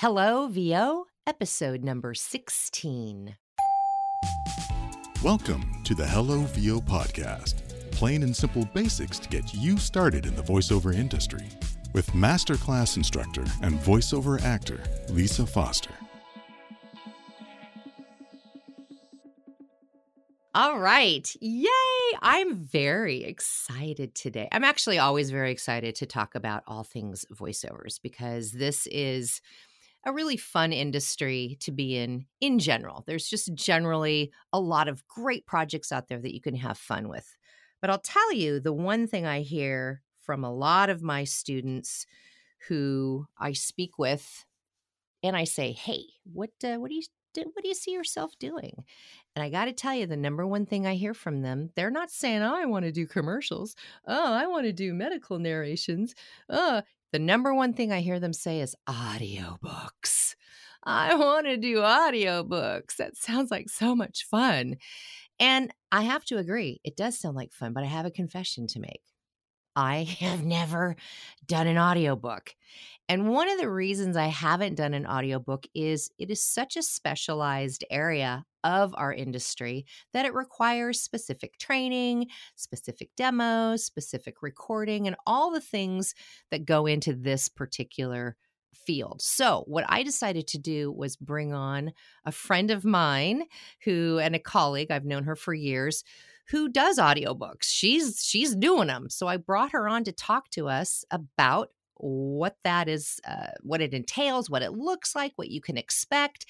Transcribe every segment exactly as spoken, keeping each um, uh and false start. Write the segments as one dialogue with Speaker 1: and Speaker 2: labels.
Speaker 1: Hello, V O, episode number sixteen.
Speaker 2: Welcome to the Hello V O podcast, plain and simple basics to get you started in the voiceover industry, with masterclass instructor and voiceover actor Lisa Foster.
Speaker 1: All right. Yay. I'm very excited today. I'm actually always very excited to talk about all things voiceovers because this is a really fun industry to be in in general. There's just generally a lot of great projects out there that you can have fun with. But I'll tell you, the one thing I hear from a lot of my students who I speak with, and I say, hey, what uh, what do you what do you see yourself doing? And I got to tell you, the number one thing I hear from them, they're not saying, oh, I want to do commercials. Oh, I want to do medical narrations. Oh, the number one thing I hear them say is audiobooks. I want to do audiobooks. That sounds like so much fun. And I have to agree, it does sound like fun, but I have a confession to make. I have never done an audiobook. And one of the reasons I haven't done an audiobook is it is such a specialized area of our industry that it requires specific training, specific demos, specific recording, and all the things that go into this particular field. So what I decided to do was bring on a friend of mine who, and a colleague, I've known her for years, who does audiobooks. She's she's doing them. So I brought her on to talk to us about what that is, uh, what it entails, what it looks like, what you can expect,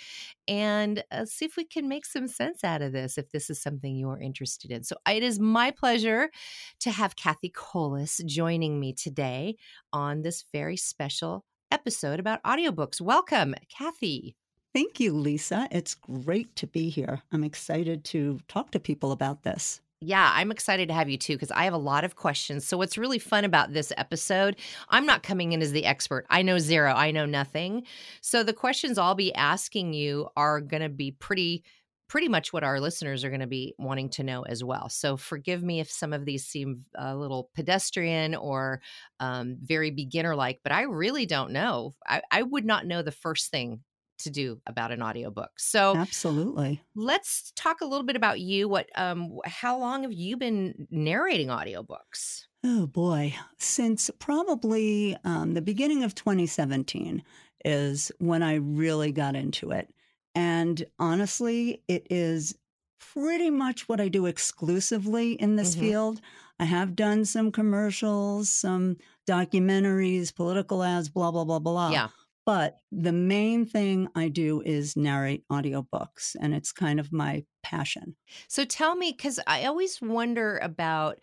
Speaker 1: and uh, see if we can make some sense out of this if this is something you're interested in. So it is my pleasure to have Kathy Colas joining me today on this very special episode about audiobooks. Welcome, Kathy.
Speaker 3: Thank you, Lisa. It's great to be here. I'm excited to talk to people about this.
Speaker 1: Yeah, I'm excited to have you too, because I have a lot of questions. So what's really fun about this episode, I'm not coming in as the expert. I know zero. I know nothing. So the questions I'll be asking you are going to be pretty pretty much what our listeners are going to be wanting to know as well. So forgive me if some of these seem a little pedestrian or um, very beginner-like, but I really don't know. I, I would not know the first thing to do about an audiobook. So
Speaker 3: absolutely.
Speaker 1: Let's talk a little bit about you. What, um, how long have you been narrating audiobooks?
Speaker 3: Oh boy. Since probably um, the beginning of twenty seventeen is when I really got into it. And honestly, it is pretty much what I do exclusively in this mm-hmm. field. I have done some commercials, some documentaries, political ads, blah, blah, blah, blah.
Speaker 1: Yeah.
Speaker 3: But the main thing I do is narrate audiobooks, and it's kind of my passion.
Speaker 1: So tell me, because I always wonder about,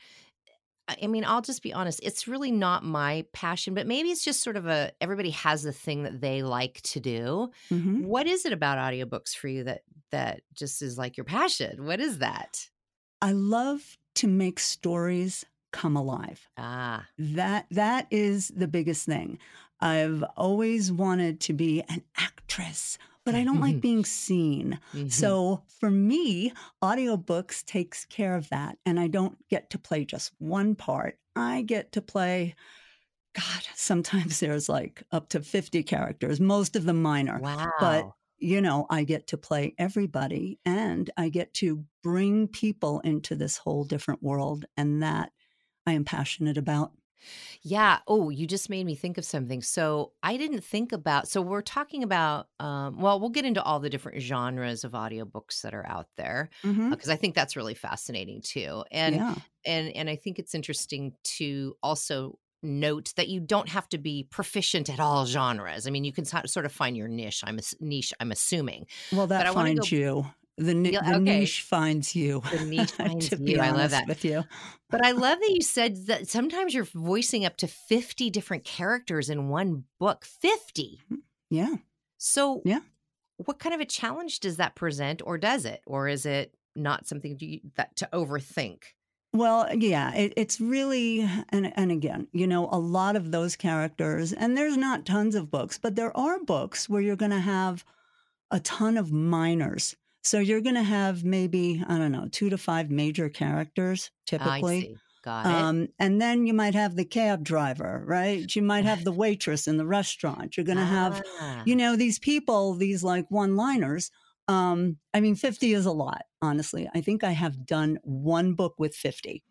Speaker 1: I mean, I'll just be honest, it's really not my passion, but maybe it's just sort of a, everybody has a thing that they like to do. Mm-hmm. What is it about audiobooks for you that that just is like your passion? What is that?
Speaker 3: I love to make stories come alive.
Speaker 1: Ah.
Speaker 3: That that is the biggest thing. I've always wanted to be an actress, but I don't like being seen. Mm-hmm. So for me, audiobooks takes care of that. And I don't get to play just one part. I get to play, God, sometimes there's like up to fifty characters, most of them minor.
Speaker 1: Wow.
Speaker 3: But, you know, I get to play everybody and I get to bring people into this whole different world. And that I am passionate about.
Speaker 1: Yeah. Oh, you just made me think of something. So I didn't think about, so we're talking about, um, well, we'll get into all the different genres of audiobooks that are out there, because mm-hmm. uh, I think that's really fascinating too. And, yeah. and, and I think it's interesting to also note that you don't have to be proficient at all genres. I mean, you can sort of find your niche. I'm a niche, I'm assuming.
Speaker 3: Well, that finds go- you. The, ni-
Speaker 1: yeah,
Speaker 3: the
Speaker 1: okay.
Speaker 3: niche finds you.
Speaker 1: The niche finds
Speaker 3: to
Speaker 1: you.
Speaker 3: Be
Speaker 1: I love that.
Speaker 3: With you.
Speaker 1: But I love that you said that sometimes you're voicing up to fifty different characters in one book. fifty.
Speaker 3: Yeah.
Speaker 1: So
Speaker 3: yeah.
Speaker 1: what kind of a challenge does that present, or does it? Or is it not something you, that to overthink?
Speaker 3: Well, yeah, it, it's really, and and again, you know, a lot of those characters, and there's not tons of books, but there are books where you're going to have a ton of minors. So you're going to have maybe, I don't know, two to five major characters typically.
Speaker 1: Got it.
Speaker 3: Um, and then you might have the cab driver, right? You might have the waitress in the restaurant. You're going to have,
Speaker 1: Ah.
Speaker 3: you know, these people, these like one-liners. Um, I mean, fifty is a lot, honestly. I think I have done one book with fifty.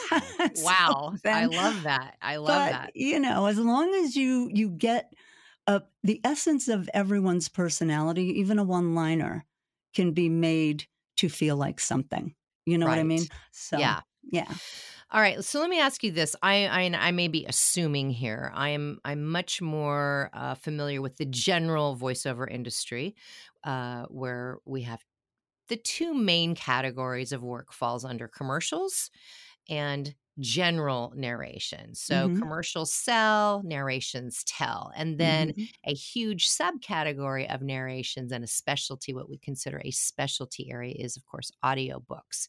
Speaker 3: So
Speaker 1: Wow. I
Speaker 3: then-
Speaker 1: love that. I love
Speaker 3: but,
Speaker 1: that.
Speaker 3: you know, as long as you you get uh, the essence of everyone's personality, even a one-liner can be made to feel like something. You know what I
Speaker 1: Right.
Speaker 3: mean? So,
Speaker 1: Yeah.
Speaker 3: yeah.
Speaker 1: All right, so let me ask you this. I I, I may be assuming here. I am I'm much more uh, familiar with the general voiceover industry, uh, where we have the two main categories of work falls under commercials and general narration. So
Speaker 3: Mhm.
Speaker 1: commercials sell, narrations tell, and then
Speaker 3: Mhm.
Speaker 1: a huge subcategory of narrations and a specialty, what we consider a specialty area, is of course audiobooks.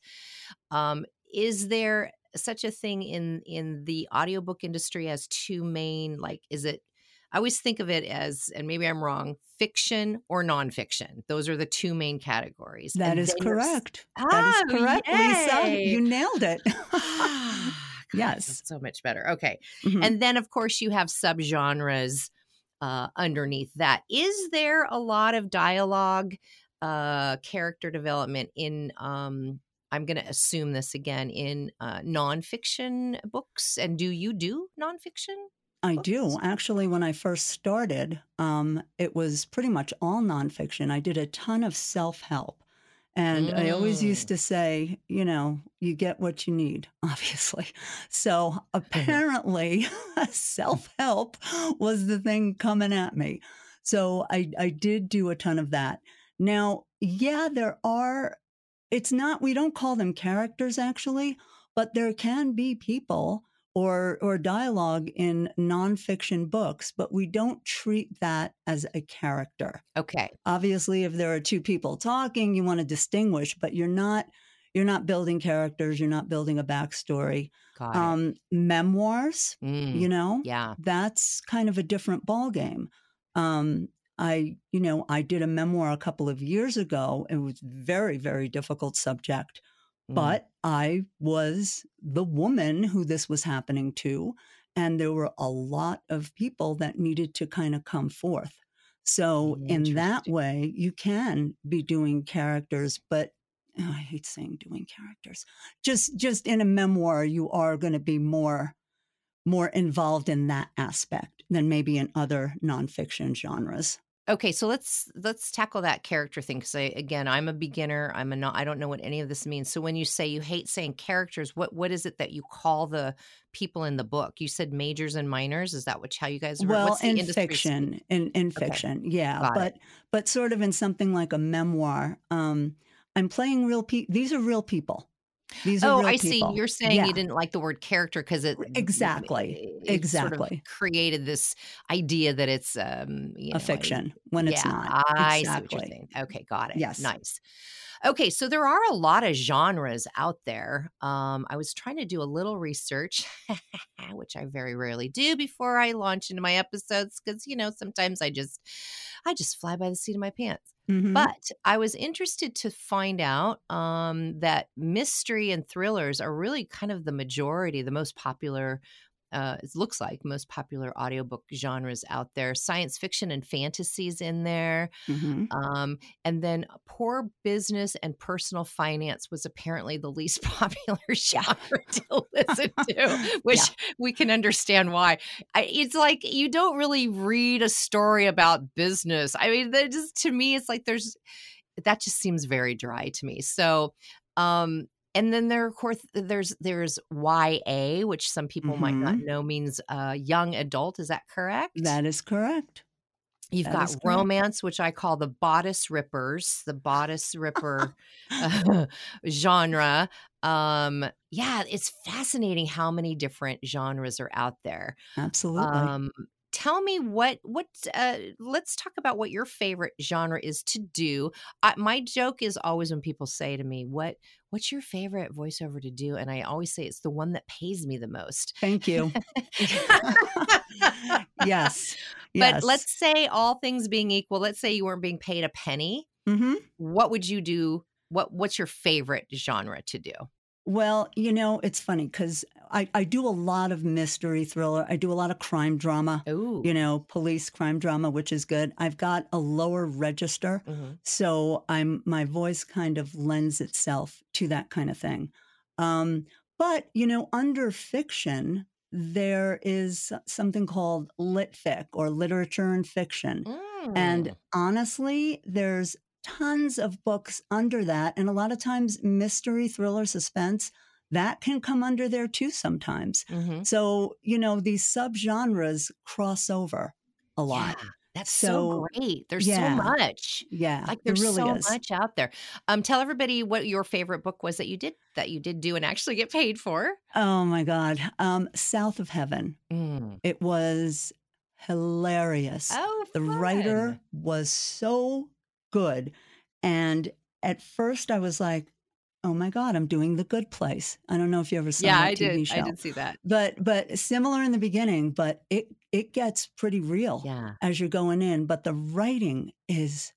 Speaker 1: Um, is there such a thing in in the audiobook industry as two main, like, is it, I always think of it as, and maybe I'm wrong, fiction or nonfiction. Those are the two main categories.
Speaker 3: That
Speaker 1: And
Speaker 3: is
Speaker 1: then you're s-
Speaker 3: correct. That is
Speaker 1: Oh,
Speaker 3: correct, Lisa.
Speaker 1: yay.
Speaker 3: You nailed it.
Speaker 1: God,
Speaker 3: Yes.
Speaker 1: that's so much better. Okay.
Speaker 3: Mhm.
Speaker 1: And then, of course, you have subgenres uh, underneath that. Is there a lot of dialogue, uh, character development in, um, I'm going to assume this again, in uh, nonfiction books? And do you do nonfiction?
Speaker 3: I do.
Speaker 1: books?
Speaker 3: Actually, when I first started, um, it was pretty much all nonfiction. I did a ton of self-help. And I always used
Speaker 1: Mm.
Speaker 3: to say, you know, you get what you need, obviously. So apparently, self-help was the thing coming at me. So I, I did do a ton of that. Now, yeah, there are, it's not, we don't call them characters actually, but there can be people or or dialogue in nonfiction books, but we don't treat that as a character.
Speaker 1: Okay.
Speaker 3: Obviously, if there are two people talking, you want to distinguish, but you're not you're not building characters, you're not building a backstory.
Speaker 1: Got it.
Speaker 3: Um, memoirs,
Speaker 1: Mm.
Speaker 3: you know,
Speaker 1: Yeah.
Speaker 3: that's kind of a different ballgame. Um, I, you know, I did a memoir a couple of years ago. It was very, very difficult subject.
Speaker 1: Mm.
Speaker 3: But I was the woman who this was happening to, and there were a lot of people that needed to kind of come forth. So in that
Speaker 1: Interesting.
Speaker 3: way, you can be doing characters, but oh, I hate saying doing characters. Just just in a memoir, you are going to be more more involved in that aspect than maybe in other nonfiction genres.
Speaker 1: Okay, so let's let's tackle that character thing, because I, again, I'm a beginner. I'm a not, I don't know what any of this means. So when you say you hate saying characters, what what is it that you call the people in the book? You said majors and minors. Is that what how you guys?
Speaker 3: Well,
Speaker 1: what's the
Speaker 3: in
Speaker 1: industry
Speaker 3: fiction,
Speaker 1: speak?
Speaker 3: in in
Speaker 1: Okay,
Speaker 3: fiction, yeah,
Speaker 1: got it.
Speaker 3: but but sort of in something like a memoir, um, I'm playing real people. These are real people. These are
Speaker 1: Oh,
Speaker 3: real
Speaker 1: I see.
Speaker 3: people.
Speaker 1: You're saying
Speaker 3: Yeah,
Speaker 1: you didn't like the word character because it
Speaker 3: exactly,
Speaker 1: it sort of
Speaker 3: exactly.
Speaker 1: created this idea that it's um you
Speaker 3: A
Speaker 1: know a,
Speaker 3: fiction when it's
Speaker 1: yeah,
Speaker 3: not.
Speaker 1: I see what you're
Speaker 3: Exactly.
Speaker 1: saying. Okay, got it.
Speaker 3: Yes.
Speaker 1: Nice. Okay, so there are a lot of genres out there. Um, I was trying to do a little research, which I very rarely do before I launch into my episodes, because you know sometimes I just I just fly by the seat of my pants.
Speaker 3: Hmm.
Speaker 1: But I was interested to find out um, that mystery and thrillers are really kind of the majority, the most popular. Uh, it looks like most popular audiobook genres out there. Science fiction and fantasies in there.
Speaker 3: Hmm.
Speaker 1: Um, and then poor business and personal finance was apparently the least popular genre to listen to, which
Speaker 3: Yeah.
Speaker 1: we can understand why. I, it's like you don't really read a story about business. I mean, that just to me, it's like there's that just seems very dry to me. So, um, and then there, of course, there's there's Y A, which some people might not
Speaker 3: Hmm.
Speaker 1: know means uh, young adult. Is that correct?
Speaker 3: That is correct.
Speaker 1: You've
Speaker 3: That
Speaker 1: got
Speaker 3: is correct.
Speaker 1: romance, which I call the bodice rippers, the bodice ripper uh, genre. Um, yeah, it's fascinating how many different genres are out there.
Speaker 3: Absolutely.
Speaker 1: Um, tell me what what. Uh, let's talk about what your favorite genre is to do. I, my joke is always when people say to me, "What what's your favorite voiceover to do?" And I always say it's the one that pays me the most.
Speaker 3: Thank you. Yes.
Speaker 1: But
Speaker 3: Yes.
Speaker 1: let's say all things being equal, let's say you weren't being paid a penny.
Speaker 3: Hmm.
Speaker 1: What would you do? What What's your favorite genre to do?
Speaker 3: Well, you know, it's funny because I, I do a lot of mystery thriller. I do a lot of crime drama,
Speaker 1: Oh.
Speaker 3: you know, police crime drama, which is good. I've got a lower register,
Speaker 1: Mm-hmm.
Speaker 3: so I'm my voice kind of lends itself to that kind of thing. Um, but, you know, under fiction, there is something called lit fic or literature and fiction. And
Speaker 1: Mm.
Speaker 3: honestly, there's tons of books under that. And a lot of times, mystery, thriller, suspense, that can come under there too sometimes.
Speaker 1: Mm-hmm.
Speaker 3: So, you know, these subgenres cross over a
Speaker 1: Yeah,
Speaker 3: lot.
Speaker 1: that's so
Speaker 3: So,
Speaker 1: great. There's so
Speaker 3: yeah,
Speaker 1: much.
Speaker 3: yeah,
Speaker 1: Like
Speaker 3: there
Speaker 1: there's
Speaker 3: really
Speaker 1: so
Speaker 3: is.
Speaker 1: much out there. Um, tell everybody what your favorite book was that you did that you did do and actually get paid for.
Speaker 3: Oh my God. Um, South of Heaven.
Speaker 1: Mm.
Speaker 3: It was hilarious.
Speaker 1: Oh,
Speaker 3: The writer
Speaker 1: fun.
Speaker 3: was so good. And at first I was like, oh my God, I'm doing The Good Place. I don't know if you ever saw
Speaker 1: Yeah,
Speaker 3: that
Speaker 1: I
Speaker 3: T V
Speaker 1: did. I
Speaker 3: show.
Speaker 1: did see that.
Speaker 3: But but similar in the beginning, but it it gets pretty real
Speaker 1: Yeah.
Speaker 3: as you're going in. But the writing is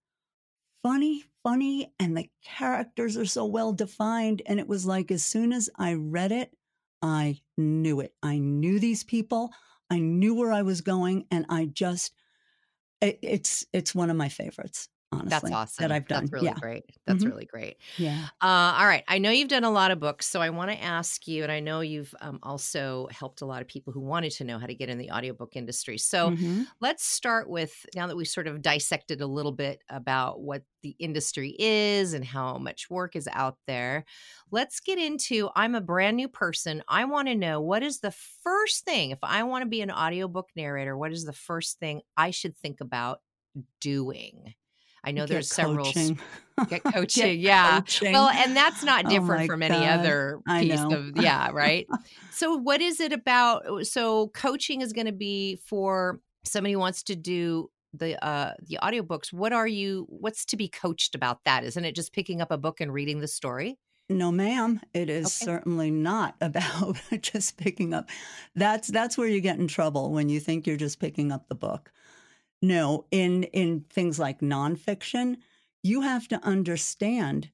Speaker 3: funny, funny, and the characters are so well defined. And it was like as soon as I read it, I knew it. I knew these people. I knew where I was going, and I just it, it's it's one of my favorites,
Speaker 1: That's
Speaker 3: honestly, that
Speaker 1: awesome.
Speaker 3: I've
Speaker 1: That's
Speaker 3: done.
Speaker 1: really
Speaker 3: Yeah.
Speaker 1: great. That's
Speaker 3: hmm
Speaker 1: really great.
Speaker 3: Yeah.
Speaker 1: Uh, all right. I know you've done a lot of books, so I want to ask you, and I know you've um, also helped a lot of people who wanted to know how to get in the audiobook industry. So
Speaker 3: hmm
Speaker 1: let's start with now that we sort of dissected a little bit about what the industry is and how much work is out there. Let's get into I'm a brand new person. I want to know what is the first thing, if I want to be an audiobook narrator, what is the first thing I should think about doing? I know
Speaker 3: Get
Speaker 1: there's several s-
Speaker 3: coaching.
Speaker 1: get
Speaker 3: Get
Speaker 1: coaching. Yeah.
Speaker 3: coaching.
Speaker 1: Well, and that's not
Speaker 3: Oh
Speaker 1: different
Speaker 3: my
Speaker 1: from any
Speaker 3: God.
Speaker 1: other
Speaker 3: I
Speaker 1: piece
Speaker 3: know.
Speaker 1: of, yeah, right. So what is it about? So coaching is going to be for somebody who wants to do the uh the audiobooks. What are you what's to be coached about that? Isn't it just picking up a book and reading the story?
Speaker 3: No, ma'am. It is
Speaker 1: Okay.
Speaker 3: certainly not about just picking up. That's that's where you get in trouble when you think you're just picking up the book. No, in in things like nonfiction, you have to understand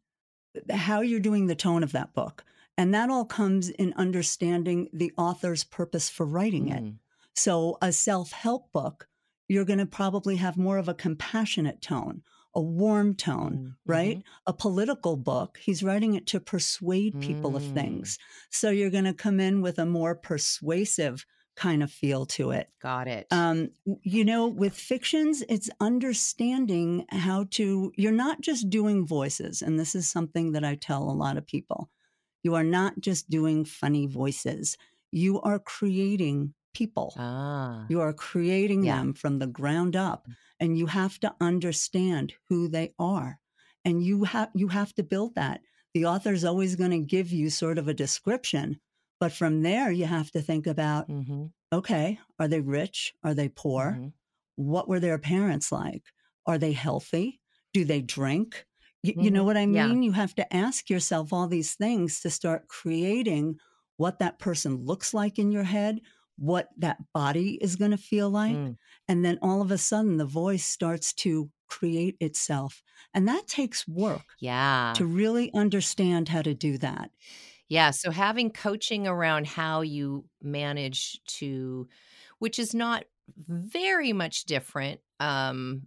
Speaker 3: how you're doing the tone of that book. And that all comes in understanding the author's purpose for writing it.
Speaker 1: Mm.
Speaker 3: So, a self help book, you're going to probably have more of a compassionate tone, a warm tone,
Speaker 1: Mm.
Speaker 3: right?
Speaker 1: Mhm.
Speaker 3: A political book, he's writing it to persuade people of
Speaker 1: Mm.
Speaker 3: things. So, you're going to come in with a more persuasive kind of feel to it.
Speaker 1: Got it.
Speaker 3: Um, you know, with fictions, it's understanding how to, you're not just doing voices. And this is something that I tell a lot of people. You are not just doing funny voices. You are creating people.
Speaker 1: Ah.
Speaker 3: You are creating
Speaker 1: Yeah.
Speaker 3: them from the ground up. And you have to understand who they are. And you have you have to build that. The author's always going to give you sort of a description. But from there, you have to think about,
Speaker 1: Mm-hmm.
Speaker 3: okay, are they rich? Are they poor?
Speaker 1: Mm-hmm.
Speaker 3: What were their parents like? Are they healthy? Do they drink? Y- you know
Speaker 1: Mm-hmm.
Speaker 3: what I
Speaker 1: Yeah.
Speaker 3: mean? You have to ask yourself all these things to start creating what that person looks like in your head, what that body is going to feel like.
Speaker 1: Mm.
Speaker 3: And then all of a sudden, the voice starts to create itself. And that takes work
Speaker 1: Yeah.
Speaker 3: to really understand how to do that.
Speaker 1: Yeah. So having coaching around how you manage to, which is not very much different um,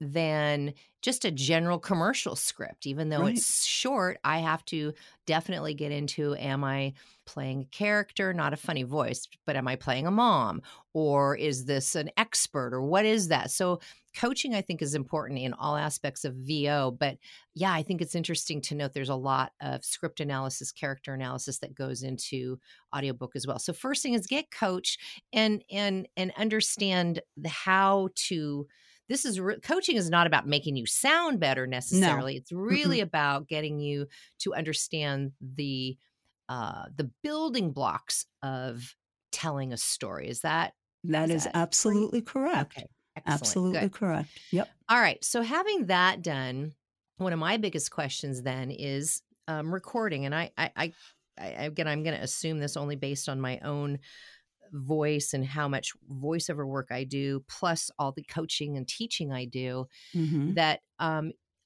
Speaker 1: than just a general commercial script. Even though
Speaker 3: Right.
Speaker 1: it's short, I have to definitely get into, am I playing a character, not a funny voice, but am I playing a mom? Or is this an expert? Or what is that? So coaching, I think, is important in all aspects of V O. But yeah, I think it's interesting to note there's a lot of script analysis, character analysis that goes into audiobook as well. So first thing is get coached and and and understand the how to. This is re- coaching is not about making you sound better necessarily. It's really
Speaker 3: Mm-mm.
Speaker 1: about getting you to understand the uh, the building blocks of telling a story. Is that
Speaker 3: That
Speaker 1: is
Speaker 3: is
Speaker 1: that pretty?
Speaker 3: absolutely correct.
Speaker 1: Okay, excellent,
Speaker 3: Absolutely
Speaker 1: good.
Speaker 3: correct. Yep.
Speaker 1: All right. So having that done, one of my biggest questions then is um, recording, and I, I, I, I again, I'm going to assume this only based on my own voice and how much voiceover work I do, plus all the coaching and teaching I do.
Speaker 3: hmm
Speaker 1: That um,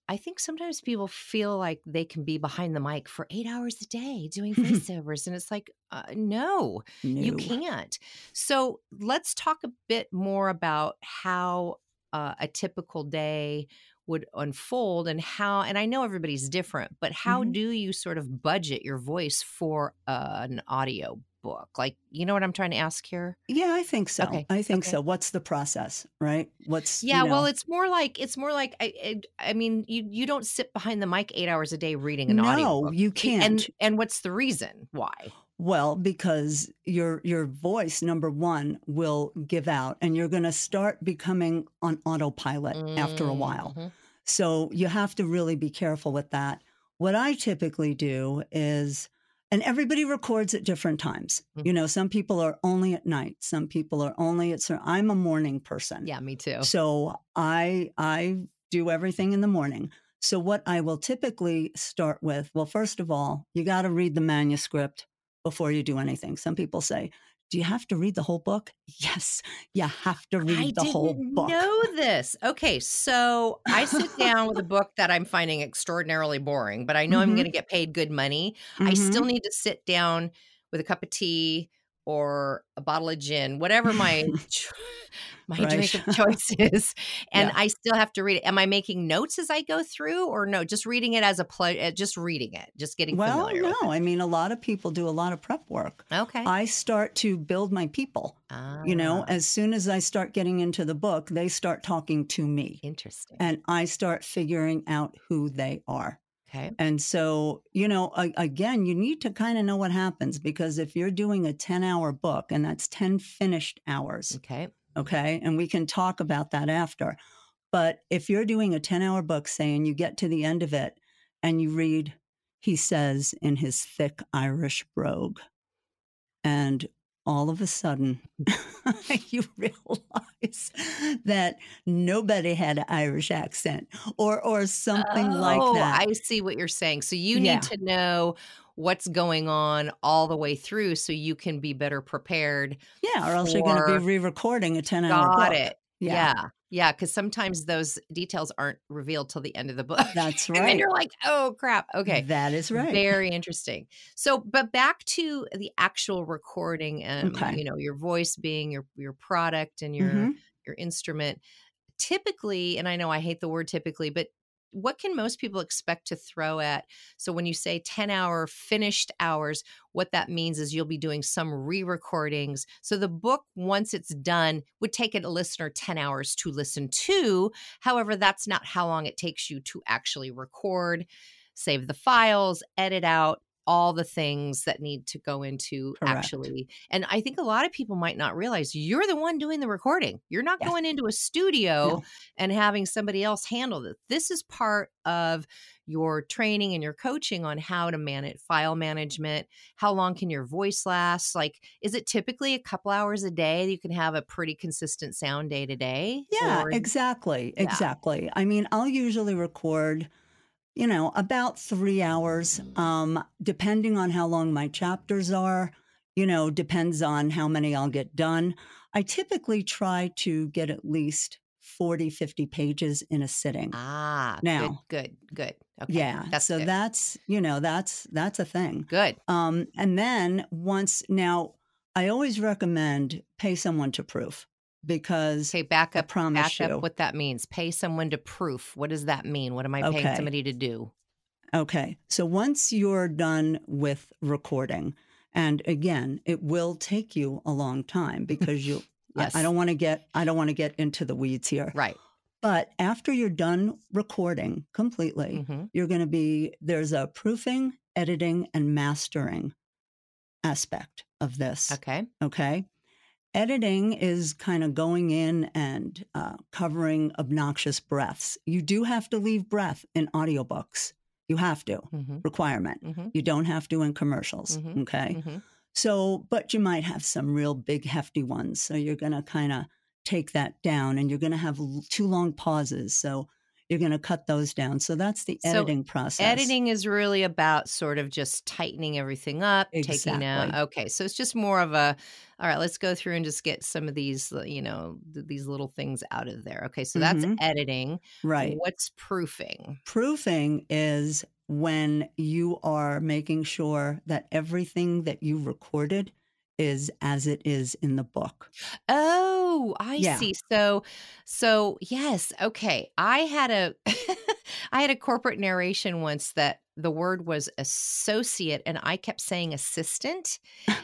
Speaker 1: I think sometimes people feel like they can be behind the mic for eight hours a day doing voiceovers. And it's like, uh, no, you
Speaker 3: No.
Speaker 1: can't. So let's talk a bit more about how uh, a typical day would unfold and how, and I know everybody's different, but how
Speaker 3: Mhm.
Speaker 1: do you sort of budget your voice for uh, an audio book? Like, you know what I'm trying to ask here?
Speaker 3: Yeah, I think so.
Speaker 1: Okay.
Speaker 3: I think
Speaker 1: Okay.
Speaker 3: so. What's the process, right? What's,
Speaker 1: Yeah,
Speaker 3: you
Speaker 1: well,
Speaker 3: know,
Speaker 1: it's more like it's more like I I, I mean, you you don't sit behind the mic eight hours a day reading an
Speaker 3: no,
Speaker 1: audiobook.
Speaker 3: you
Speaker 1: Be- And
Speaker 3: can't.
Speaker 1: and what's the reason why?
Speaker 3: Well, because your your voice, number one, will give out and you're going to start becoming on autopilot after a while.
Speaker 1: Mhm.
Speaker 3: So you have to really be careful with that. What I typically do is, and everybody records at different times.
Speaker 1: Mm.
Speaker 3: You know, some people are only at night. Some people are only at, cer- I'm a morning person.
Speaker 1: Yeah, me too.
Speaker 3: So I I do everything in the morning. So what I will typically start with, well, first of all, you got to read the manuscript before you do anything. Some people say, "Do you have to read the whole book?" Yes, you have to read
Speaker 1: I
Speaker 3: the whole
Speaker 1: didn't
Speaker 3: book.
Speaker 1: know this. Okay, so I sit down with a book that I'm finding extraordinarily boring, but I know I'm
Speaker 3: Mhm.
Speaker 1: going to get paid good money. I
Speaker 3: Mhm.
Speaker 1: still need to sit down with a cup of tea or a bottle of gin, whatever my ch- my
Speaker 3: Right.
Speaker 1: drink of choice is, and
Speaker 3: Yeah.
Speaker 1: I still have to read it. Am I making notes as I go through, or no? Just reading it as a play, just reading it, just getting
Speaker 3: Well,
Speaker 1: familiar
Speaker 3: no,
Speaker 1: with
Speaker 3: I mean, a lot of people do a lot of prep work.
Speaker 1: it. Okay.
Speaker 3: I start to build my people. You know,
Speaker 1: Ah,
Speaker 3: as soon as I start getting into the book, they start talking to me
Speaker 1: interesting.
Speaker 3: and I start figuring out who they are.
Speaker 1: Okay.
Speaker 3: And so, you know, a- again, you need to kind of know what happens because if you're doing a ten hour book and that's ten finished hours,
Speaker 1: Okay.
Speaker 3: okay, and we can talk about that after. But if you're doing a ten hour book, say, and you get to the end of it and you read, he says in his thick Irish brogue, and all of a sudden, you realize that nobody had an Irish accent or or something like
Speaker 1: Oh,
Speaker 3: that.
Speaker 1: I see what you're saying. So you
Speaker 3: Yeah.
Speaker 1: need to know what's going on all the way through so you can be better prepared
Speaker 3: Yeah, or else you're going to be
Speaker 1: for
Speaker 3: re-recording a ten hour
Speaker 1: got
Speaker 3: book.
Speaker 1: it.
Speaker 3: Yeah,
Speaker 1: Yeah. Yeah, because sometimes those details aren't revealed till the end of the book.
Speaker 3: that's
Speaker 1: And then
Speaker 3: right.
Speaker 1: you're like, "Oh, crap." Okay.
Speaker 3: That is right.
Speaker 1: Very interesting. So, but back to the actual recording and,
Speaker 3: Okay.
Speaker 1: you know, your voice being your your product and your
Speaker 3: hmm
Speaker 1: your instrument. Typically, and I know I hate the word typically, but what can most people expect to throw at? So when you say ten hour finished hours, what that means is you'll be doing some re-recordings. So the book, once it's done, would take a listener ten hours to listen to. However, that's not how long it takes you to actually record, save the files, edit out all the things that need to go into
Speaker 3: Correct.
Speaker 1: actually. And I think a lot of people might not realize you're the one doing the recording. You're not
Speaker 3: Yes.
Speaker 1: going into a studio
Speaker 3: No.
Speaker 1: and having somebody else handle it. This is part of your training and your coaching on how to manage file management. How long can your voice last? Like, is it typically a couple hours a day that you can have a pretty consistent sound day to day?
Speaker 3: Yeah,
Speaker 1: Or
Speaker 3: exactly.
Speaker 1: yeah.
Speaker 3: Exactly. I mean, I'll usually record, you know, about three hours, um, depending on how long my chapters are, you know, depends on how many I'll get done. I typically try to get at least forty, fifty pages in a sitting.
Speaker 1: Ah,
Speaker 3: Now,
Speaker 1: good, good, good. Okay.
Speaker 3: yeah,
Speaker 1: That's
Speaker 3: so
Speaker 1: good.
Speaker 3: that's, you know, that's that's a thing.
Speaker 1: Good.
Speaker 3: Um, and then once, now, I always recommend pay someone to proof because
Speaker 1: Okay, back
Speaker 3: I
Speaker 1: up,
Speaker 3: promise
Speaker 1: back
Speaker 3: you.
Speaker 1: up what that means. Pay someone to proof. What does that mean? What am I paying
Speaker 3: Okay.
Speaker 1: somebody to do?
Speaker 3: Okay. So once you're done with recording, and again, it will take you a long time because you,
Speaker 1: Yes.
Speaker 3: I, I don't want to get, I don't want to get into the weeds here.
Speaker 1: Right.
Speaker 3: But after you're done recording completely,
Speaker 1: hmm
Speaker 3: you're going to be, there's a proofing, editing, and mastering aspect of this.
Speaker 1: Okay.
Speaker 3: Okay. Editing is kind of going in and uh, covering obnoxious breaths. You do have to leave breath in audiobooks. You have to,
Speaker 1: hmm
Speaker 3: requirement.
Speaker 1: hmm
Speaker 3: You don't have to in commercials.
Speaker 1: Mhm.
Speaker 3: Okay.
Speaker 1: hmm
Speaker 3: So, but you might have some real big, hefty ones. So you're going to kind of take that down and you're going to have l- too long pauses. So you're going to cut those down. So that's the
Speaker 1: So
Speaker 3: editing process.
Speaker 1: editing is really about sort of just tightening everything up, taking
Speaker 3: Exactly.
Speaker 1: out. Okay, so it's just more of a, all right, let's go through and just get some of these, uh, you know, th- these little things out of there. Okay, so that's
Speaker 3: hmm
Speaker 1: editing.
Speaker 3: Right.
Speaker 1: What's proofing?
Speaker 3: Proofing is when you are making sure that everything that you recorded is as it is in the book.
Speaker 1: Oh, I
Speaker 3: Yeah.
Speaker 1: see. So, so yes, okay. I had a, I had a corporate narration once that the word was associate, and I kept saying assistant.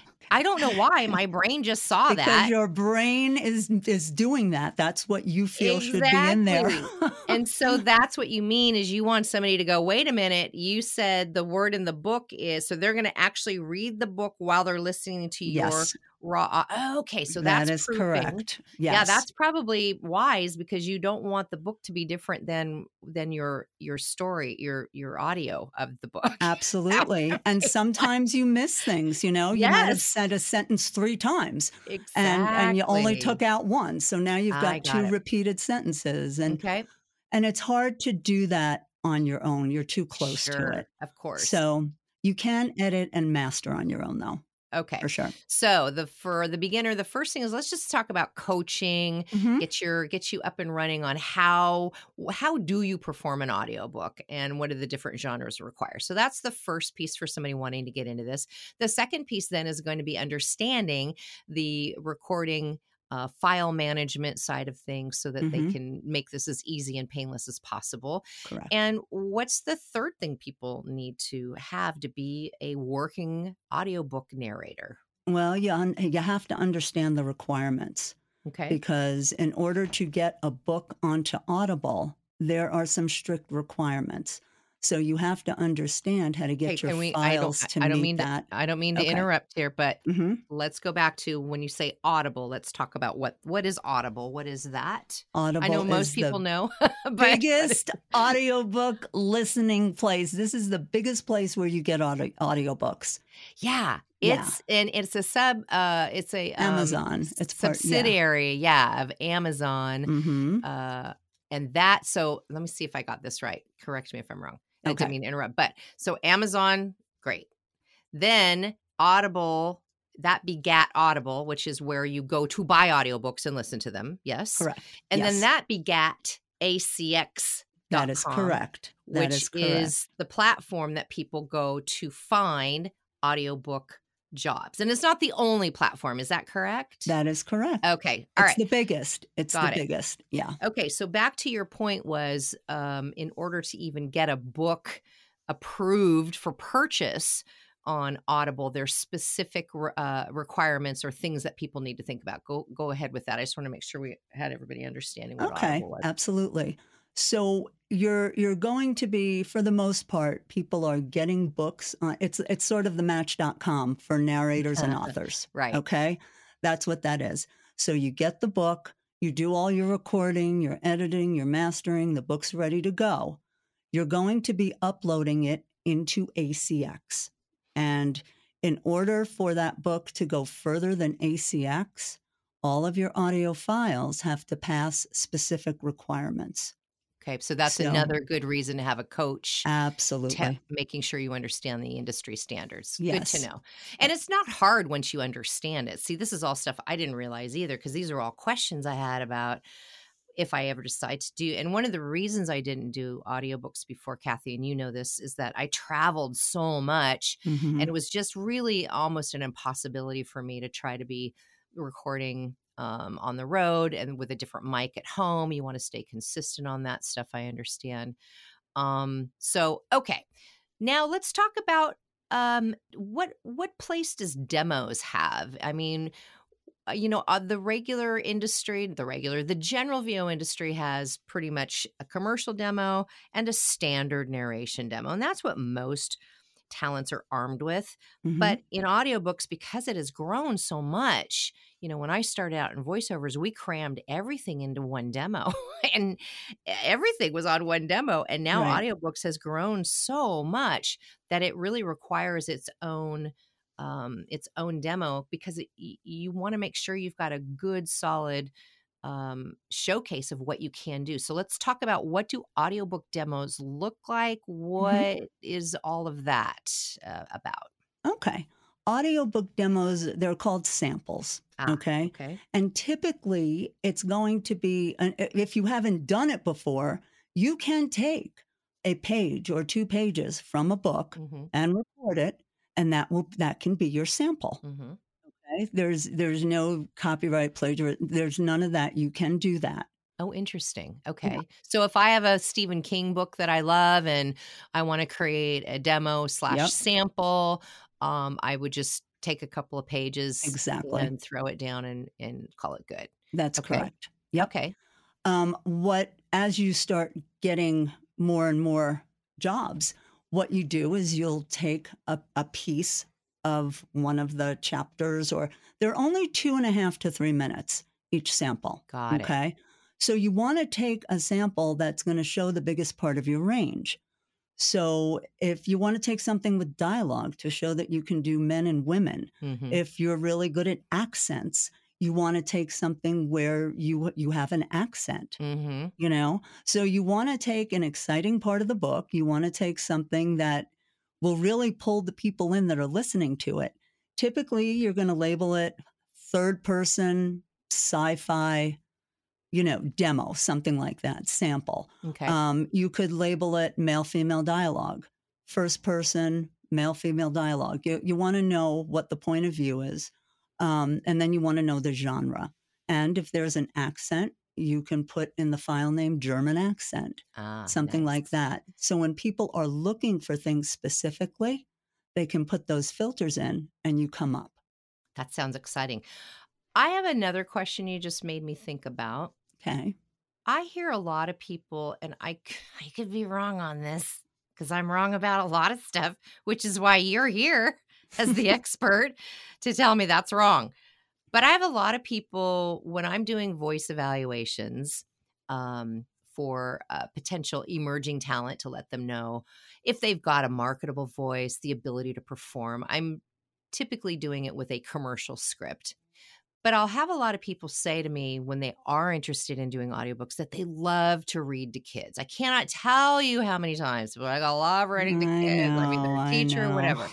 Speaker 1: I don't know why. My brain just saw
Speaker 3: Because
Speaker 1: that.
Speaker 3: your brain is is doing that. That's what you feel should be in there.
Speaker 1: Exactly. And so that's what you mean is you want somebody to go, wait a minute, you said the word in the book is, so they're going to actually read the book while they're listening to your
Speaker 3: Yes,
Speaker 1: raw. uh, Okay, so
Speaker 3: that
Speaker 1: that's
Speaker 3: is
Speaker 1: proofing.
Speaker 3: correct.
Speaker 1: Yeah,
Speaker 3: Yes.
Speaker 1: that's probably wise because you don't want the book to be different than than your your story, your your audio of the book.
Speaker 3: Absolutely. And sometimes you miss things, you know, you might have
Speaker 1: Yes,
Speaker 3: said a sentence three times and and you only
Speaker 1: exactly.
Speaker 3: took out one. So now you've
Speaker 1: I
Speaker 3: got
Speaker 1: got
Speaker 3: two
Speaker 1: it.
Speaker 3: repeated sentences and
Speaker 1: Okay.
Speaker 3: and it's hard to do that on your own. You're too close to
Speaker 1: Sure.
Speaker 3: it.
Speaker 1: Of course.
Speaker 3: So you can edit and master on your own though,
Speaker 1: Okay.
Speaker 3: for sure.
Speaker 1: So the for the beginner, the first thing is let's just talk about coaching,
Speaker 3: Mhm.
Speaker 1: get your get you up and running on how how do you perform an audiobook and what are the different genres require. So that's the first piece for somebody wanting to get into this. The second piece then is going to be understanding the recording uh, file management side of things so that they
Speaker 3: Mhm.
Speaker 1: can make this as easy and painless as possible.
Speaker 3: Correct.
Speaker 1: And what's the third thing people need to have to be a working audiobook narrator?
Speaker 3: Well, you un- you have to understand the requirements.
Speaker 1: Okay.
Speaker 3: Because in order to get a book onto Audible, there are some strict requirements. So you have to understand how to
Speaker 1: Okay,
Speaker 3: get your
Speaker 1: can we I don't
Speaker 3: files
Speaker 1: I
Speaker 3: to
Speaker 1: I don't
Speaker 3: meet
Speaker 1: mean to
Speaker 3: that.
Speaker 1: I don't mean to
Speaker 3: Okay.
Speaker 1: interrupt here, but
Speaker 3: hmm
Speaker 1: let's go back to when you say Audible, let's talk about what what is Audible? What is that? I know
Speaker 3: Audible
Speaker 1: most
Speaker 3: is
Speaker 1: people
Speaker 3: the
Speaker 1: know, but
Speaker 3: biggest audiobook listening place. This is the biggest place where you get audio audiobooks.
Speaker 1: yeah,
Speaker 3: Yeah.
Speaker 1: it's and it's a sub uh it's a um
Speaker 3: Amazon.
Speaker 1: s-
Speaker 3: It's part, yeah.
Speaker 1: subsidiary, yeah, of Amazon.
Speaker 3: hmm
Speaker 1: Uh and that so let me see if I got this right. Correct me if I'm wrong. I didn't
Speaker 3: Okay.
Speaker 1: mean to interrupt, but so Amazon, great. Then Audible, that begat Audible, which is where you go to buy audiobooks and listen to them. Yes.
Speaker 3: Correct.
Speaker 1: And then
Speaker 3: Yes.
Speaker 1: that begat A C X
Speaker 3: That
Speaker 1: dot
Speaker 3: is
Speaker 1: com,
Speaker 3: correct. That
Speaker 1: which
Speaker 3: is correct.
Speaker 1: is the platform that people go to find audiobook jobs. And it's not the only platform. Is that correct?
Speaker 3: That is correct.
Speaker 1: Okay. All
Speaker 3: It's
Speaker 1: right.
Speaker 3: the biggest. It's
Speaker 1: Got
Speaker 3: the
Speaker 1: it.
Speaker 3: biggest. Yeah.
Speaker 1: Okay, so back to your point was um, in order to even get a book approved for purchase on Audible, there's specific re- uh, requirements or things that people need to think about. Go go ahead with that. I just want to make sure we had everybody understanding what
Speaker 3: Okay,
Speaker 1: Audible was.
Speaker 3: absolutely. So you're you're going to be, for the most part, people are getting books. On, it's it's sort of the match dot com for narrators and authors.
Speaker 1: Right.
Speaker 3: Okay, that's what that is. So you get the book, you do all your recording, your editing, your mastering. The book's ready to go. You're going to be uploading it into A C X, and in order for that book to go further than A C X, all of your audio files have to pass specific requirements.
Speaker 1: Okay, so that's
Speaker 3: So
Speaker 1: another good reason to have a coach, te-
Speaker 3: absolutely.
Speaker 1: making sure you understand the industry standards. Good
Speaker 3: Yes.
Speaker 1: to know. And it's not hard once you understand it. See, this is all stuff I didn't realize either because these are all questions I had about if I ever decide to do. And one of the reasons I didn't do audiobooks before, Kathy, and you know this, is that I traveled so much
Speaker 3: hmm
Speaker 1: and it was just really almost an impossibility for me to try to be recording um, on the road and with a different mic at home. You want to stay consistent on that stuff. I understand. Um, so, okay. Now let's talk about um, what, what place does demos have? I mean, uh, you know, uh, the regular industry, the regular, the general V O industry has pretty much a commercial demo and a standard narration demo. And that's what most talents are armed with.
Speaker 3: hmm
Speaker 1: But in audiobooks, because it has grown so much, you know, when I started out in voiceovers, we crammed everything into one demo and everything was on one demo. And now
Speaker 3: Right.
Speaker 1: audiobooks has grown so much that it really requires its own um, its own demo because it, y- you want to make sure you've got a good, solid um, showcase of what you can do. So let's talk about, what do audiobook demos look like?
Speaker 3: Mhm.
Speaker 1: What is all of that uh, about?
Speaker 3: Okay. Audiobook demos, they're called samples.
Speaker 1: Ah,
Speaker 3: Okay.
Speaker 1: okay.
Speaker 3: And typically it's going to be, an- if you haven't done it before, you can take a page or two pages from a book
Speaker 1: Mm-hmm.
Speaker 3: and record it, and that will, that can be your sample.
Speaker 1: Mm-hmm.
Speaker 3: Okay. There's, there's no copyright plagiarism. There's none of that. You can do that.
Speaker 1: Oh, interesting.
Speaker 3: Yeah.
Speaker 1: Okay. So if I have a Stephen King book that I love and I want to create a demo slash
Speaker 3: Yep.
Speaker 1: sample, um, I would just take a couple of pages
Speaker 3: Exactly.
Speaker 1: and throw it down and, and call it good.
Speaker 3: That's
Speaker 1: Okay.
Speaker 3: correct. Yep.
Speaker 1: Okay.
Speaker 3: Um, what, as you start getting more and more jobs, what you do is you'll take a, a piece of one of the chapters, or they're only two and a half to three minutes each sample.
Speaker 1: Got it.
Speaker 3: Okay. So you want to take a sample that's going to show the biggest part of your range. So if you want to take something with dialogue to show that you can do men and women,
Speaker 1: Mm-hmm.
Speaker 3: if you're really good at accents, you want to take something where you you have an accent,
Speaker 1: Mm-hmm.
Speaker 3: you know? So you want to take an exciting part of the book. You want to take something that will really pull the people in that are listening to it. Typically, you're going to label it third person, sci-fi, you know, demo, something like that, sample.
Speaker 1: Okay.
Speaker 3: Um, you could label it male female dialogue, first person, male female dialogue. You, you want to know what the point of view is. Um, and then you want to know the genre. And if there's an accent, you can put in the file name German accent,
Speaker 1: Ah,
Speaker 3: something like
Speaker 1: nice.
Speaker 3: that. So when people are looking for things specifically, they can put those filters in and you come up.
Speaker 1: That sounds exciting. I have another question you just made me think about.
Speaker 3: Okay.
Speaker 1: I hear a lot of people, and I, c- I could be wrong on this because I'm wrong about a lot of stuff, which is why you're here as the expert to tell me that's wrong. But I have a lot of people, when I'm doing voice evaluations um, for uh, potential emerging talent, to let them know if they've got a marketable voice, the ability to perform. I'm typically doing it with a commercial script. But I'll have a lot of people say to me when they are interested in doing audiobooks that they love to read to kids. I cannot tell you how many times, but I got love reading to
Speaker 3: I
Speaker 1: kids. I mean,
Speaker 3: know,
Speaker 1: they're a
Speaker 3: I
Speaker 1: teacher or
Speaker 3: know.
Speaker 1: whatever.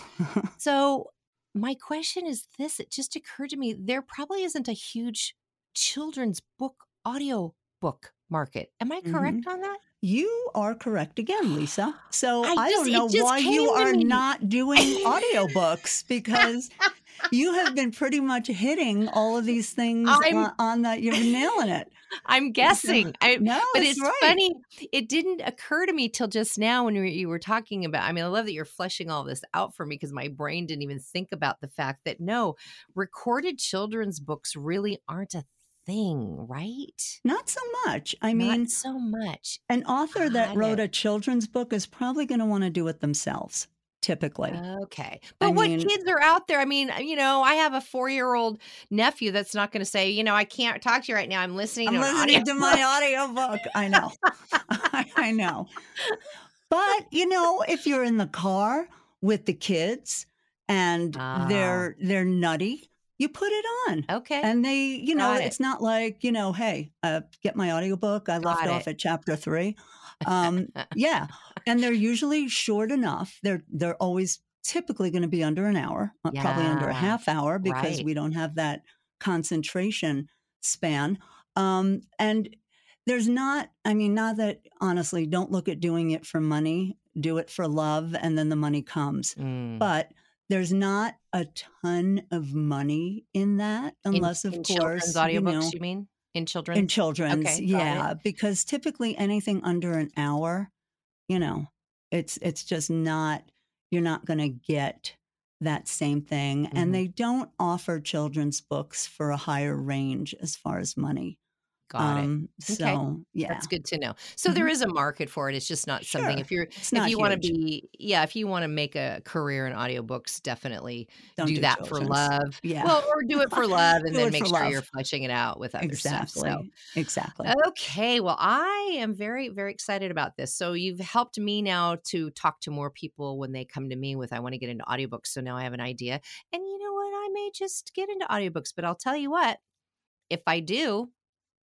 Speaker 1: So my question is this. It just occurred to me, there probably isn't a huge children's book audio book market. Am I correct
Speaker 3: Mhm.
Speaker 1: on that?
Speaker 3: You are correct again, Lisa. So
Speaker 1: I
Speaker 3: I
Speaker 1: just,
Speaker 3: don't
Speaker 1: it
Speaker 3: know
Speaker 1: just
Speaker 3: why
Speaker 1: came
Speaker 3: you
Speaker 1: to
Speaker 3: are
Speaker 1: me.
Speaker 3: not doing audiobooks, because you have been pretty much hitting all of these things
Speaker 1: I'm
Speaker 3: on, on that. You're nailing it.
Speaker 1: I'm
Speaker 3: So,
Speaker 1: guessing. I
Speaker 3: no,
Speaker 1: but
Speaker 3: it's
Speaker 1: it's
Speaker 3: right.
Speaker 1: funny. It didn't occur to me till just now when you were, you were talking about. I mean, I love that you're fleshing all this out for me, because my brain didn't even think about the fact that no, recorded children's books really aren't a thing, right?
Speaker 3: Not so much. I
Speaker 1: Not
Speaker 3: mean,
Speaker 1: so much.
Speaker 3: an author that
Speaker 1: Got
Speaker 3: wrote
Speaker 1: it.
Speaker 3: a children's book is probably going to want to do it themselves, typically.
Speaker 1: Okay.
Speaker 3: I
Speaker 1: But what
Speaker 3: mean,
Speaker 1: kids are out there? I mean, you know, I have a four-year-old nephew that's not going to say, you know, I can't talk to you right now. I'm listening
Speaker 3: I'm
Speaker 1: to an audio
Speaker 3: listening to my audiobook. I know. I know. But, you know, if you're in the car with the kids and
Speaker 1: Ah,
Speaker 3: they're they're nutty, you put it on.
Speaker 1: okay.
Speaker 3: And they, you know,
Speaker 1: Got it.
Speaker 3: it's not like, you know, hey, uh, get my audiobook. I left
Speaker 1: Got
Speaker 3: off
Speaker 1: it.
Speaker 3: at chapter three. Um, yeah. And they're usually short enough. They're they're always typically going to be under an hour, uh, probably under a
Speaker 1: Yeah.
Speaker 3: half hour, because
Speaker 1: Right.
Speaker 3: we don't have that concentration span. Um, and there's not, I mean, not that, honestly, don't look at doing it for money, do it for love, and then the money comes.
Speaker 1: Mm.
Speaker 3: But there's not a ton of money in that,
Speaker 1: In
Speaker 3: unless, of
Speaker 1: in children's
Speaker 3: course, you
Speaker 1: audiobooks,
Speaker 3: know,
Speaker 1: you mean? In
Speaker 3: in
Speaker 1: children's?
Speaker 3: children's,
Speaker 1: Okay, got it.
Speaker 3: yeah, because typically anything under an hour, you know, it's it's just not, you're not going to get that same thing. And
Speaker 1: Mhm.
Speaker 3: they don't offer children's books for a higher range as far as money.
Speaker 1: Got it.
Speaker 3: Um,
Speaker 1: Okay.
Speaker 3: so yeah.
Speaker 1: That's good to know. So there
Speaker 3: Mhm.
Speaker 1: is a market for it. It's just not something,
Speaker 3: Sure.
Speaker 1: if you're
Speaker 3: It's
Speaker 1: if
Speaker 3: not
Speaker 1: you wanna
Speaker 3: huge.
Speaker 1: be yeah, if you wanna make a career in audiobooks, definitely
Speaker 3: Don't
Speaker 1: do
Speaker 3: do
Speaker 1: that for
Speaker 3: children's.
Speaker 1: love.
Speaker 3: Yeah.
Speaker 1: Well, or do it for love and
Speaker 3: Do
Speaker 1: then
Speaker 3: it
Speaker 1: make
Speaker 3: for
Speaker 1: sure
Speaker 3: love.
Speaker 1: you're fleshing it out with other stuff. So,
Speaker 3: Exactly. Exactly.
Speaker 1: okay, well, I am very, very excited about this. So you've helped me now to talk to more people when they come to me with, I wanna get into audiobooks. So now I have an idea. And you know what? I may just get into audiobooks, but I'll tell you what, if I do,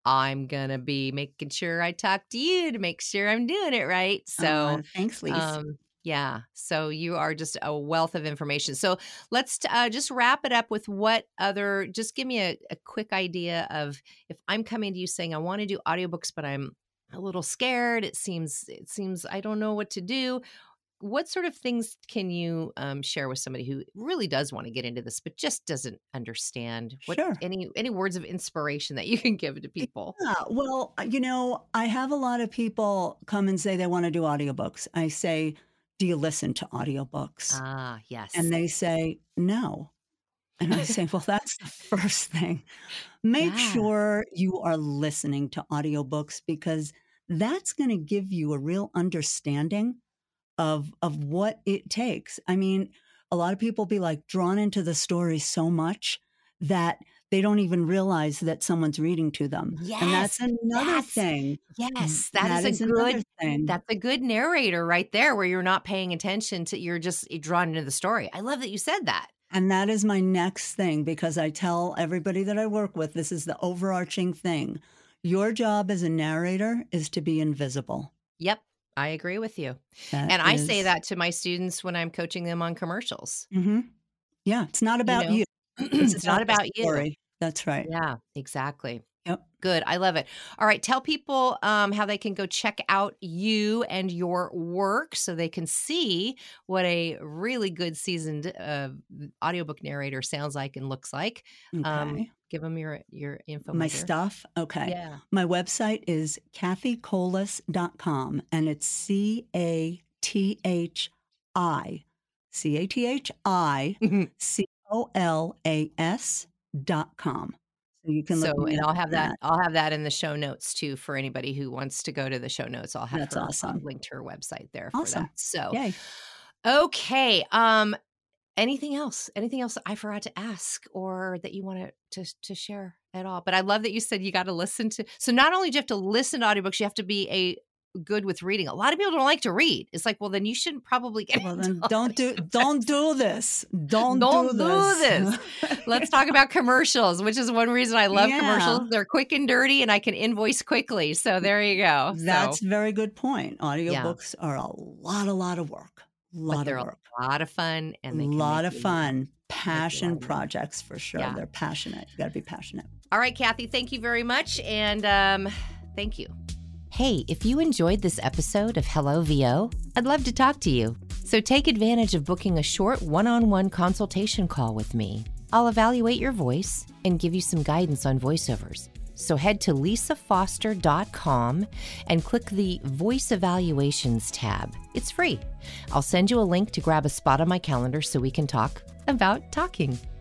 Speaker 1: I'm going to be making sure I talk to you to make sure I'm doing it right. So
Speaker 3: Uh, thanks, Lise.
Speaker 1: um, yeah. So you are just a wealth of information. So let's uh, just wrap it up with what other, just give me a, a quick idea of if I'm coming to you saying I want to do audiobooks, but I'm a little scared. It seems, it seems I don't know what to do. What sort of things can you um, share with somebody who really does want to get into this, but just doesn't understand? What,
Speaker 3: Sure.
Speaker 1: Any any words of inspiration that you can give to people?
Speaker 3: Yeah, well, you know, I have a lot of people come and say they want to do audiobooks. I say, do you listen to audiobooks?
Speaker 1: Ah, yes.
Speaker 3: And they say, no. And I say, well, that's the first thing. Make
Speaker 1: Yeah.
Speaker 3: sure you are listening to audiobooks because that's going to give you a real understanding of of what it takes. I mean, a lot of people be like drawn into the story so much that they don't even realize that someone's reading to them.
Speaker 1: Yes,
Speaker 3: And that's another
Speaker 1: that's-
Speaker 3: thing.
Speaker 1: Yes, that,
Speaker 3: That
Speaker 1: is
Speaker 3: is
Speaker 1: a
Speaker 3: another
Speaker 1: good
Speaker 3: thing.
Speaker 1: that's a good narrator right there where you're not paying attention to you're just drawn into the story. I love that you said that.
Speaker 3: And that is my next thing because I tell everybody that I work with, this is the overarching thing. Your job as a narrator is to be invisible.
Speaker 1: Yep, I agree with you.
Speaker 3: That
Speaker 1: And I say
Speaker 3: is-
Speaker 1: that to my students when I'm coaching them on commercials.
Speaker 3: Mhm. Yeah, it's not about
Speaker 1: know,
Speaker 3: you.
Speaker 1: It's not
Speaker 3: the
Speaker 1: about you.
Speaker 3: story. That's right.
Speaker 1: Yeah, exactly.
Speaker 3: Yep.
Speaker 1: Good. I love it. All right. Tell people um, how they can go check out you and your work so they can see what a really good seasoned uh, audiobook narrator sounds like and looks like.
Speaker 3: Okay.
Speaker 1: Um, give them your, your info.
Speaker 3: My
Speaker 1: Measure.
Speaker 3: stuff. Okay.
Speaker 1: Yeah.
Speaker 3: My website is Cathy Colas dot com and it's C A T H I, C A T H I, C O L A S dot com. So you can look
Speaker 1: So,
Speaker 3: me
Speaker 1: and
Speaker 3: up
Speaker 1: I'll have
Speaker 3: on
Speaker 1: that, I'll have that in the show notes too, for anybody who wants to go to the show notes. I'll have
Speaker 3: That's
Speaker 1: her uh,
Speaker 3: awesome.
Speaker 1: link to her website there for
Speaker 3: Awesome.
Speaker 1: that. So,
Speaker 3: Yay.
Speaker 1: okay. Um, anything else? Anything else I forgot to ask or that you want to, to, to share at all? But I love that you said you got to listen to, so not only do you have to listen to audiobooks, you have to be a good with reading. A lot of people don't like to read. It's like, well, then you shouldn't probably get
Speaker 3: Well,
Speaker 1: into
Speaker 3: then don't do don't do this. Don't,
Speaker 1: Don't
Speaker 3: do
Speaker 1: do
Speaker 3: this.
Speaker 1: Let's talk about commercials, which is one reason I love
Speaker 3: Yeah.
Speaker 1: commercials. They're quick and dirty and I can invoice quickly. So there you go.
Speaker 3: That's
Speaker 1: so,
Speaker 3: a very good point. Audiobooks are a lot, a lot of work. A
Speaker 1: but
Speaker 3: lot
Speaker 1: they're
Speaker 3: of work.
Speaker 1: a lot of fun and
Speaker 3: A
Speaker 1: they can
Speaker 3: lot
Speaker 1: make
Speaker 3: of
Speaker 1: you-
Speaker 3: fun. Passion
Speaker 1: money.
Speaker 3: projects for sure.
Speaker 1: Yeah.
Speaker 3: They're passionate. You got to be passionate.
Speaker 1: All right, Cathy, thank you very much. And um, thank you. Hey, if you enjoyed this episode of Hello V O, I'd love to talk to you. So take advantage of booking a short one-on-one consultation call with me. I'll evaluate your voice and give you some guidance on voiceovers. So head to lisa foster dot com and click the Voice Evaluations tab. It's free. I'll send you a link to grab a spot on my calendar so we can talk about talking.